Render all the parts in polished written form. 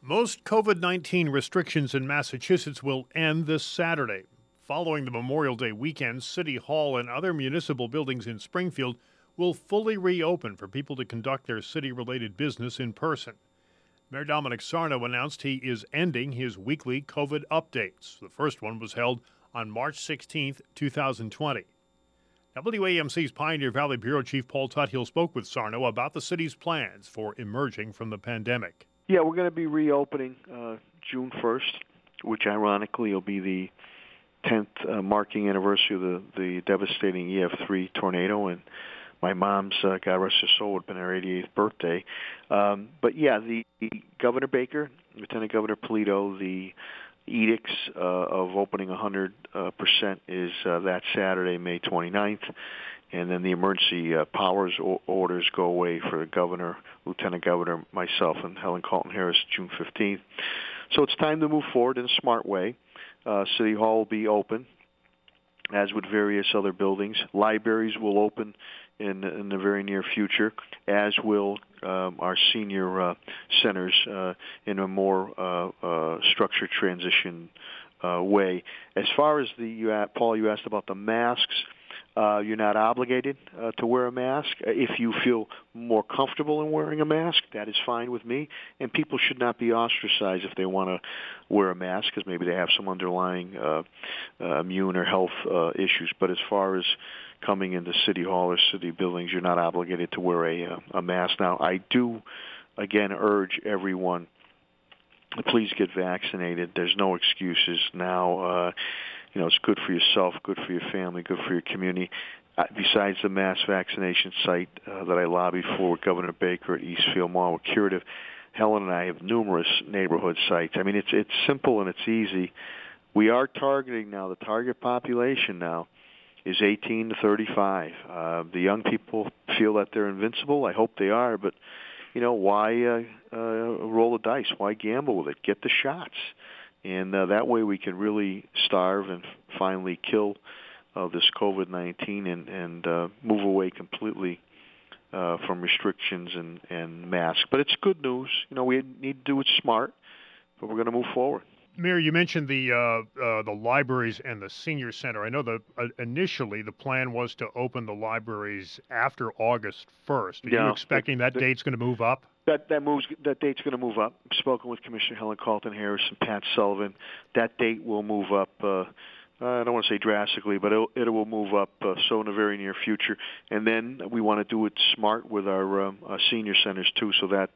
Most COVID-19 restrictions in Massachusetts will end this Saturday. Following the Memorial Day weekend, City Hall and other municipal buildings in Springfield will fully reopen for people to conduct their city-related business in person. Mayor Dominic Sarno announced he is ending his weekly COVID updates. The first one was held on March 16, 2020. WAMC's Pioneer Valley Bureau Chief Paul Tuthill spoke with Sarno about the city's plans for emerging from the pandemic. Yeah, we're going to be reopening June 1st, which ironically will be the 10th marking anniversary of the devastating EF3 tornado, and my mom's, God rest her soul, would have been her 88th birthday. But yeah, the Governor Baker, Lieutenant Governor Polito, the edicts of opening 100% is that Saturday, May 29th. And then the emergency powers orders go away for the governor, lieutenant governor, myself, and Helen Calton Harris, June 15th. So it's time to move forward in a smart way. City Hall will be open, as would various other buildings. Libraries will open in the very near future, as will our senior centers in a more structured transition way. As far as Paul, you asked about the masks. You're not obligated to wear a mask. If you feel more comfortable in wearing a mask, that is fine with me. And people should not be ostracized if they want to wear a mask because maybe they have some underlying immune or health issues. But as far as coming into City Hall or city buildings, you're not obligated to wear a mask. Now, I do, again, urge everyone, please get vaccinated. There's no excuses now. It's good for yourself, good for your family, good for your community. Besides the mass vaccination site that I lobbied for with Governor Baker at Eastfield Mall with Curative, Helen and I have numerous neighborhood sites. I mean, it's simple and it's easy. We are targeting now, the target population now is 18 to 35. The young people feel that they're invincible. I hope they are, but, why roll the dice? Why gamble with it? Get the shots. And that way we can really starve and finally kill this COVID-19 and move away completely from restrictions and masks. But it's good news. We need to do it smart, but we're going to move forward. Mayor, you mentioned the libraries and the senior center. I know that initially the plan was to open the libraries after August 1st. Are you expecting that date's going to move up? That date's going to move up. I've spoken with Commissioner Helen Calton Harris and Pat Sullivan. That date will move up. I don't want to say drastically, but it will move up so in the very near future. And then we want to do it smart with our senior centers too, so that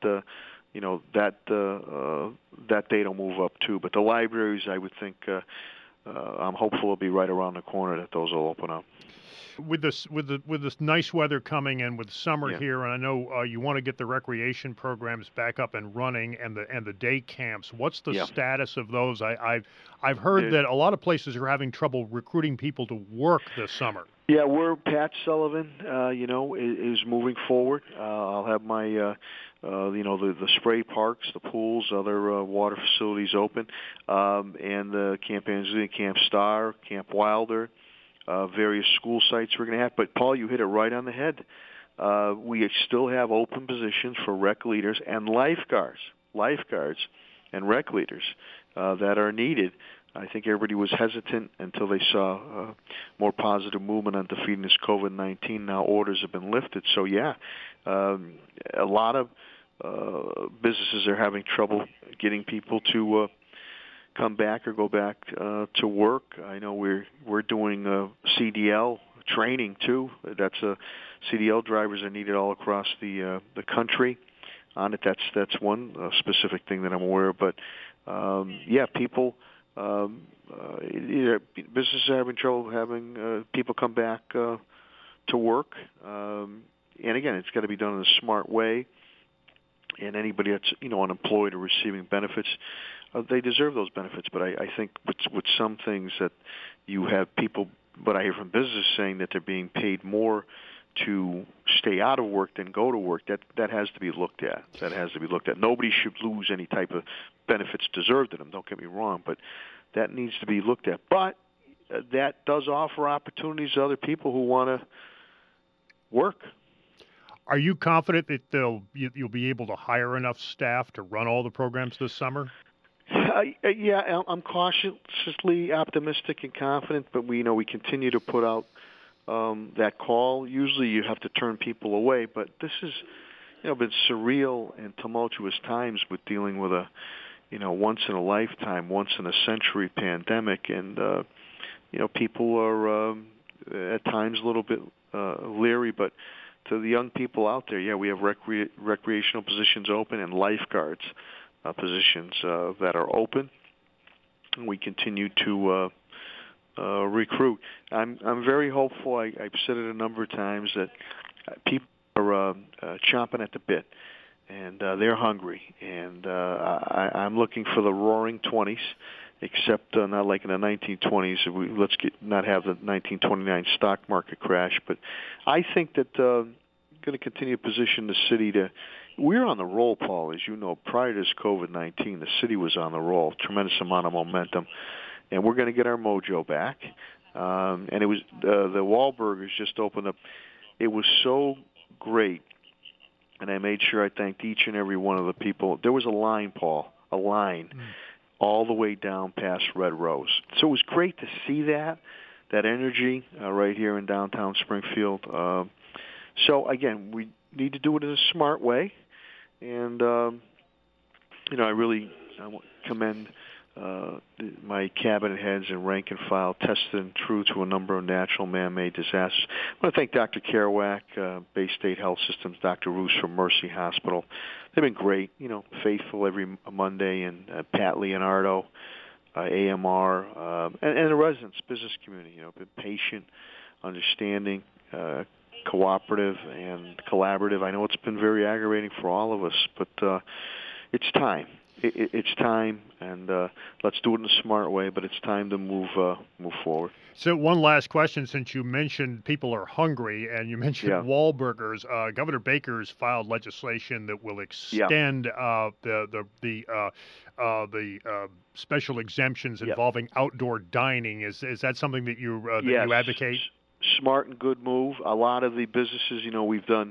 that date will move up too. But the libraries, I would think, I'm hopeful will be right around the corner that those will open up. With this nice weather coming and with summer here, and I know you want to get the recreation programs back up and running, and the day camps. What's the status of those? I've heard that a lot of places are having trouble recruiting people to work this summer. Yeah, Pat Sullivan, is moving forward. I'll have my the spray parks, the pools, other water facilities open, and the Camp Angelina, Camp Star, Camp Wilder. Various school sites we're going to have. But, Paul, you hit it right on the head. We still have open positions for rec leaders and lifeguards and rec leaders that are needed. I think everybody was hesitant until they saw more positive movement on defeating this COVID-19. Now orders have been lifted. So, a lot of businesses are having trouble getting people to come back or go back to work. I know we're doing CDL training too. CDL drivers are needed all across the country. On it, that's one specific thing that I'm aware of. But people, businesses are having trouble having people come back to work. And again, it's got to be done in a smart way. And anybody that's unemployed or receiving benefits, they deserve those benefits. But I think with some things that you have people, but I hear from businesses saying that they're being paid more to stay out of work than go to work. That has to be looked at. Nobody should lose any type of benefits deserved to them. Don't get me wrong, but that needs to be looked at. But that does offer opportunities to other people who want to work. Are you confident that you'll be able to hire enough staff to run all the programs this summer? Yeah, I'm cautiously optimistic and confident, but we continue to put out that call. Usually, you have to turn people away, but this has been surreal and tumultuous times with dealing with a once in a lifetime, once in a century pandemic, and people are at times a little bit leery, but to the young people out there, yeah, we have recreational positions open and lifeguards positions that are open. And we continue to recruit. I'm very hopeful. I've said it a number of times that people are chomping at the bit, and they're hungry. And I'm looking for the Roaring 20s, except not like in the 1920s. Let's not have the 1929 stock market crash. But I think that going to continue to position the city to. We're on the roll, Paul, as you know. Prior to this COVID-19, the city was on the roll, tremendous amount of momentum, and we're going to get our mojo back. And it was the Wahlburgers just opened up. It was so great, and I made sure I thanked each and every one of the people. There was a line, Paul, all the way down past Red Rose. So it was great to see that energy right here in downtown Springfield. So again, we need to do it in a smart way. And, I really commend my cabinet heads and rank and file tested and true to a number of natural man-made disasters. I want to thank Dr. Kerouac, Bay State Health Systems, Dr. Roos from Mercy Hospital. They've been great, faithful every Monday, and Pat Leonardo, AMR, and the residents, business community, been patient, understanding, cooperative and collaborative. I know it's been very aggravating for all of us, but it's time. It's time, and let's do it in a smart way. But it's time to move forward. So one last question, since you mentioned people are hungry, and you mentioned Wahlburgers, Governor Baker's filed legislation that will extend the special exemptions involving outdoor dining. Is that something that you advocate? Smart and good move. A lot of the businesses, we've done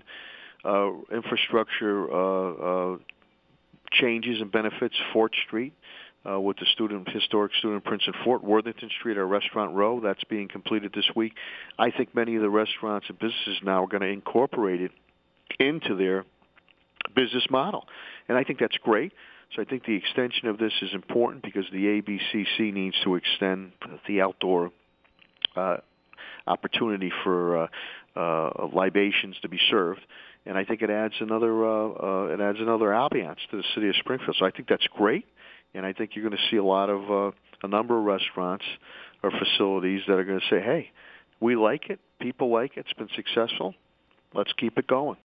infrastructure changes and benefits. Fort Street with the historic student Princeton Fort, Worthington Street, our restaurant row, that's being completed this week. I think many of the restaurants and businesses now are going to incorporate it into their business model, and I think that's great. So I think the extension of this is important because the ABCC needs to extend the outdoor opportunity for libations to be served, and I think it adds another ambiance to the city of Springfield. So I think that's great, and I think you're going to see a number of restaurants or facilities that are going to say, "Hey, we like it, people like it, it's been successful, let's keep it going."